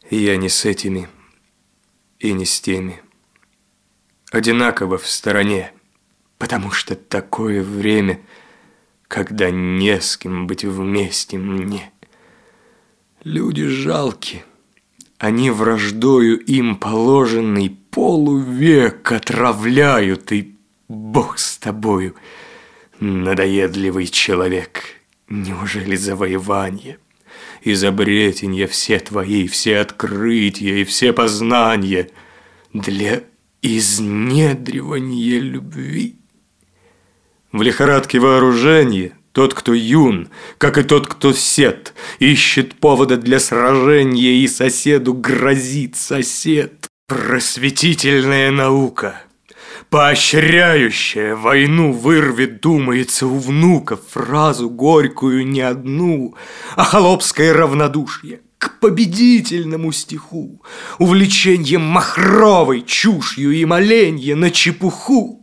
Я не с этими и не с теми. Одинаково в стороне, потому что такое время, когда не с кем быть вместе мне. Люди жалки, они враждою им положенный полувек отравляют, и Бог с тобою, надоедливый человек. Неужели завоевание, изобретенья все твои, все открытия и все познания для изнедривания любви? В лихорадке вооружения тот, кто юн, как и тот, кто сед, ищет повода для сражения, и соседу грозит сосед. Просветительная наука, поощряющая войну, вырвет, думается, у внука фразу горькую не одну, а холопское равнодушие к победительному стиху, увлечение махровой чушью и моленье на чепуху.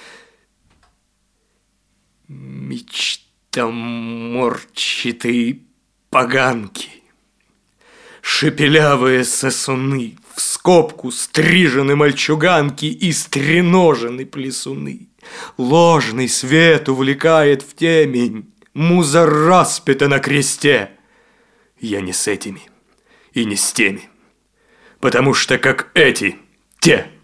Мечтоморчатые поганки, шепелявые сосуны, в скобку стрижены мальчуганки и стреножены плесуны. Ложный свет увлекает в темень, муза распята на кресте. Я не с этими и не с теми, потому что как эти, те.